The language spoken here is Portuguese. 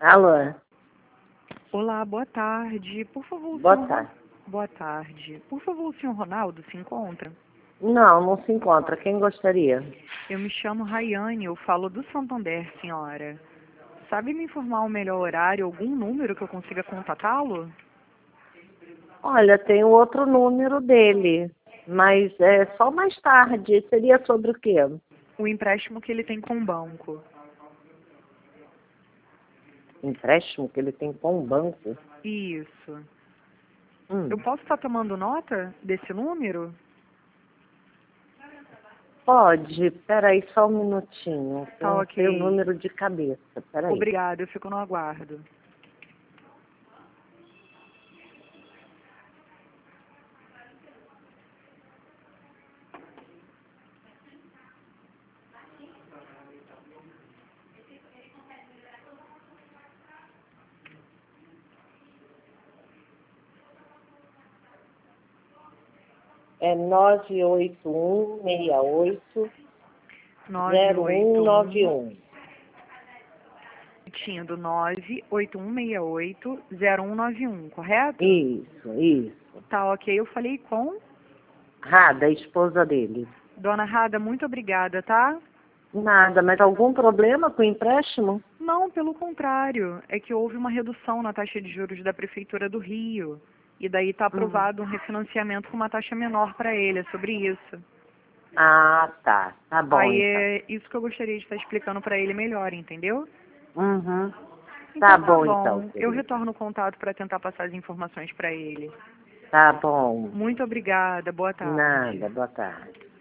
Alô? Olá, boa tarde. Por favor, Boa senhor... tarde. Boa tarde. Por favor, o senhor Ronaldo se encontra? Não se encontra. Quem gostaria? Eu me chamo Rayane, eu falo do Santander, senhora. Sabe me informar o melhor horário, algum número que eu consiga contatá-lo? Olha, tem outro número dele, mas é só mais tarde. Seria sobre o quê? O empréstimo que ele tem com o banco. Empréstimo que ele tem com o banco? Isso. Hum. Eu posso estar tomando nota desse número? Pode. Peraí, só um minutinho. Eu Tá não sei o ok. número de cabeça. Peraí. Obrigada, eu fico no aguardo. É 98168 981680191. repetindo, 98168 correto? Isso. Tá ok, eu falei com Rada, a esposa dele. Dona Rada, muito obrigada, tá? Nada, mas algum problema com o empréstimo? Não, pelo contrário, é que houve uma redução na taxa de juros da Prefeitura do Rio. E daí está aprovado um refinanciamento com uma taxa menor para ele, é sobre isso. Ah, tá. Tá bom, Aí então. é isso que eu gostaria de estar explicando para ele melhor, entendeu? Uhum. Tá Então tá bom, então, bom, eu querida. retorno o contato para tentar passar as informações para ele. Tá bom. Muito obrigada, boa tarde. Nada, boa tarde.